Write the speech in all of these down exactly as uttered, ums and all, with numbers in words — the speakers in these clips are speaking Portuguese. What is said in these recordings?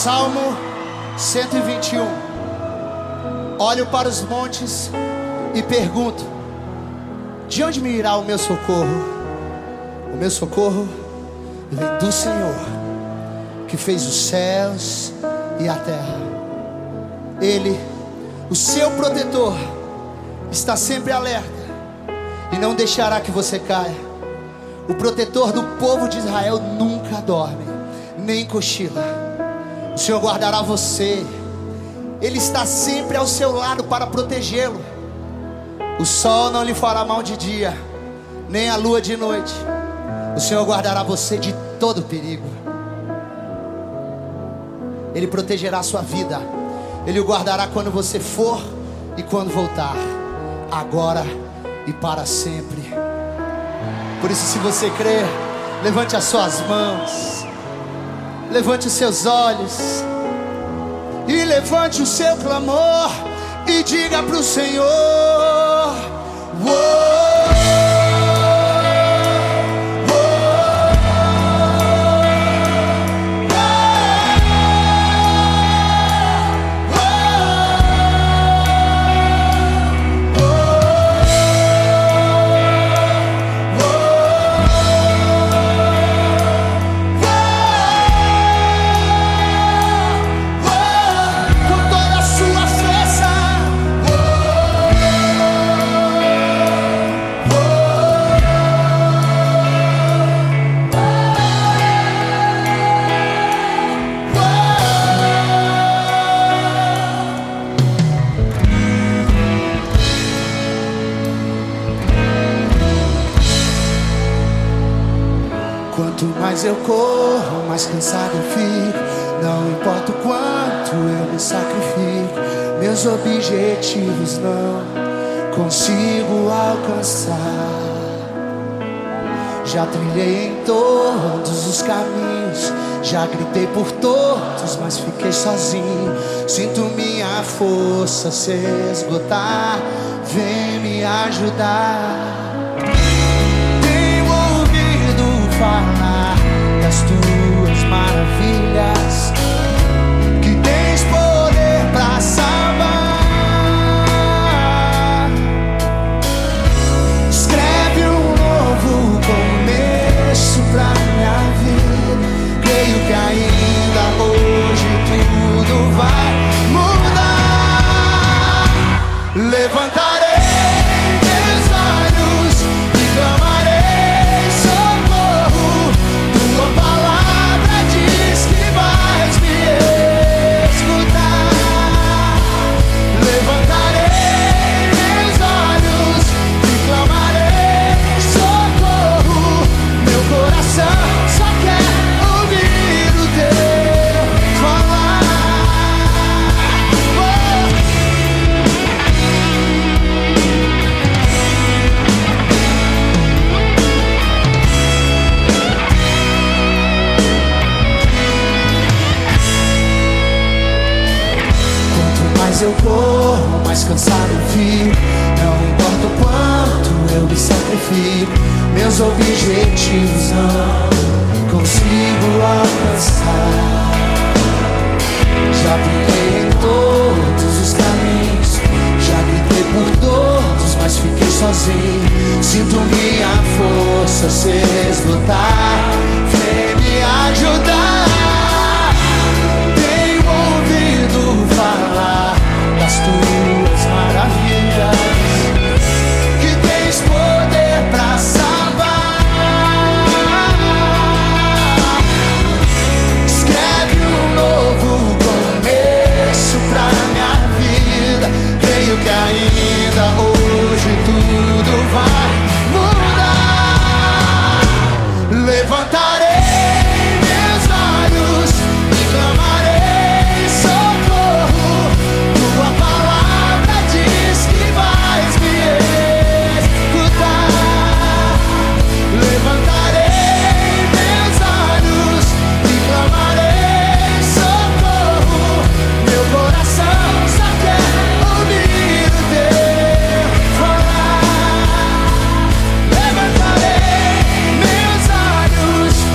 Salmo cento e vinte e um. Olho para os montes e pergunto: de onde me irá o meu socorro? O meu socorro vem do Senhor, que fez os céus e a terra. Ele, o seu protetor, está sempre alerta e não deixará que você caia. O protetor do povo de Israel nunca dorme, nem cochila. O Senhor guardará você. Ele está sempre ao seu lado para protegê-lo. O sol não lhe fará mal de dia, nem a lua de noite. O Senhor guardará você de todo perigo. Ele protegerá a sua vida. Ele o guardará quando você for e quando voltar, agora e para sempre. Por isso, se você crer, levante as suas mãos, levante os seus olhos e levante o seu clamor e diga para o Senhor: oh, quanto mais eu corro, mais cansado eu fico. Não importa o quanto eu me sacrifico, meus objetivos não consigo alcançar. Já trilhei em todos os caminhos, já gritei por todos, mas fiquei sozinho. Sinto minha força se esgotar, vem me ajudar. Falar das tuas maravilhas, que tens poder pra salvar. Escreve um novo começo pra minha vida. Creio que ainda hoje tudo vai mudar. Levantarei meus olhos e clamarei. Eu corro, mais cansado eu fico. Não importa o quanto eu me sacrifico, meus objetivos não consigo alcançar. Já brilhei em todos os caminhos, já gritei por todos, mas fiquei sozinho. Sinto minha força se esgotar, vem me ajudar. Tenho ouvido falar das tuas maravilhas, que tens poder pra salvar. Escreve um novo começo pra minha vida. Creio que ainda hoje tudo vai mudar. Levantarei meus olhos e clamarei socorro. Tua palavra diz que vais me escutar. Levantarei meus olhos e clamarei socorro. Meu coração só quer ouvir o teu falar. Levantarei meus olhos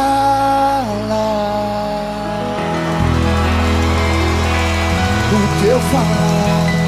o teu falar.